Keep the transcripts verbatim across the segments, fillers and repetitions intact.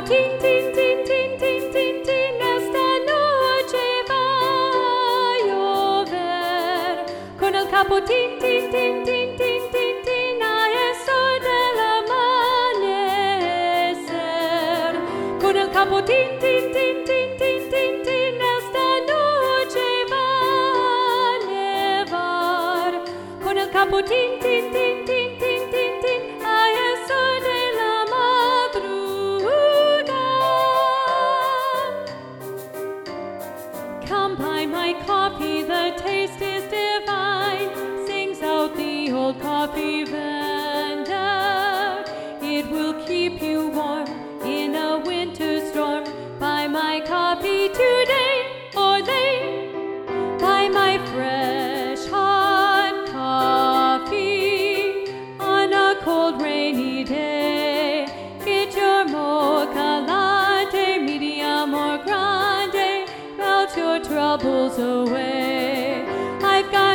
tin tin tin tin tin tin tin esta noche va a llover con el capo tin tin tin tin tin tin tin a eso del amanecer con el capo tin tin tin tin tin tin tin esta noche va a nevar con el capo tin tin tin tin tin tin tin a eso de la madrugada. Come buy my coffee, the taste is divine, sings out the old coffee vendor. It will keep you warm in a winter storm. Buy my coffee today, or they buy my fresh hot coffee on a cold rainy day. Get your mocha latte, medium or grande, melt your troubles away. I've got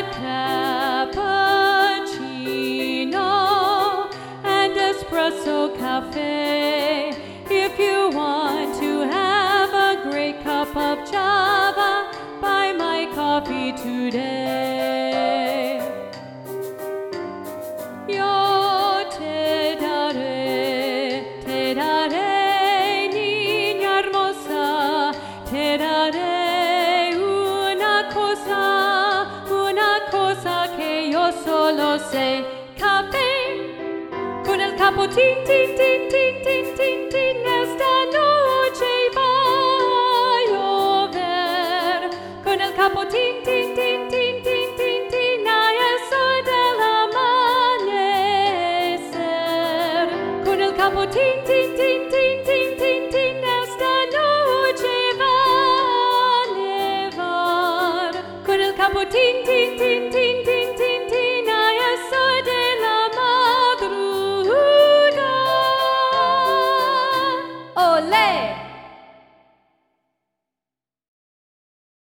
cappuccino and espresso cafe. If you want to have a great cup of Java, buy my coffee today. Yo te daré, te daré, niña hermosa, te daré una cosa, una cosa que yo solo sé. Café con el capo tin tin tin tin tin tin tin esta noche va a llover con el capo tin tin tin tin tin tin tin a eso del amanecer con el capo tin tin tin tin tin tin tin esta noche va a nevar con el capo tin tin tin tin tin